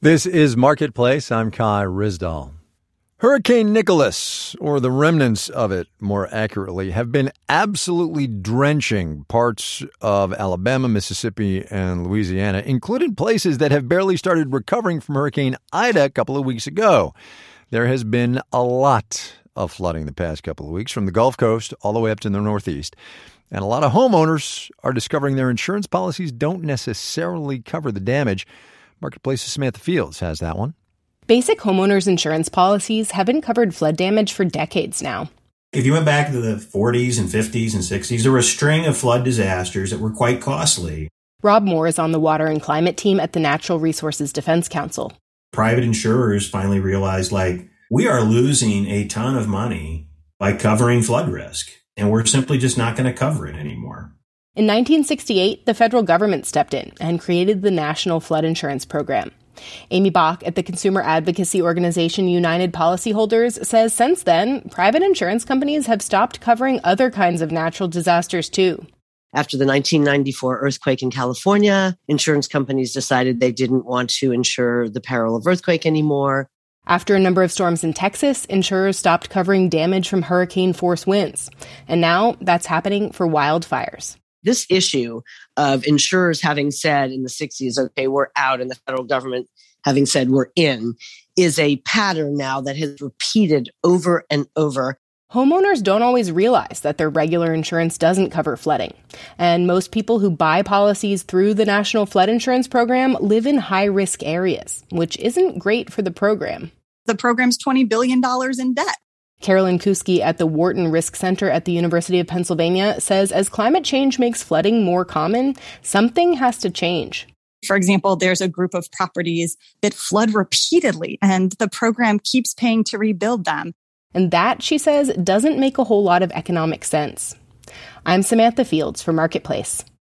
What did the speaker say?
This is Marketplace. I'm Kai Ryssdal. Hurricane Nicholas, or the remnants of it more accurately, have been absolutely drenching parts of Alabama, Mississippi, and Louisiana, including places that have barely started recovering from Hurricane Ida a couple of weeks ago. There has been a lot of flooding the past couple of weeks, from the Gulf Coast all the way up to the Northeast. And a lot of homeowners are discovering their insurance policies don't necessarily cover the damage. Marketplace's Samantha Fields has that one. Basic homeowners insurance policies haven't covered flood damage for decades now. If you went back to the 40s and 50s and 60s, there were a string of flood disasters that were quite costly. Rob Moore is on the water and climate team at the Natural Resources Defense Council. Private insurers finally realized, we are losing a ton of money by covering flood risk, and we're simply just not going to cover it anymore. In 1968, the federal government stepped in and created the National Flood Insurance Program. Amy Bach at the consumer advocacy organization United Policyholders says since then, private insurance companies have stopped covering other kinds of natural disasters too. After the 1994 earthquake in California, insurance companies decided they didn't want to insure the peril of earthquake anymore. After a number of storms in Texas, insurers stopped covering damage from hurricane-force winds. And now that's happening for wildfires. This issue of insurers having said in the 60s, okay, we're out, and the federal government having said we're in, is a pattern now that has repeated over and over. Homeowners don't always realize that their regular insurance doesn't cover flooding. And most people who buy policies through the National Flood Insurance Program live in high-risk areas, which isn't great for the program. The program's $20 billion in debt. Carolyn Kuski at the Wharton Risk Center at the University of Pennsylvania says as climate change makes flooding more common, something has to change. For example, there's a group of properties that flood repeatedly, and the program keeps paying to rebuild them. And that, she says, doesn't make a whole lot of economic sense. I'm Samantha Fields for Marketplace.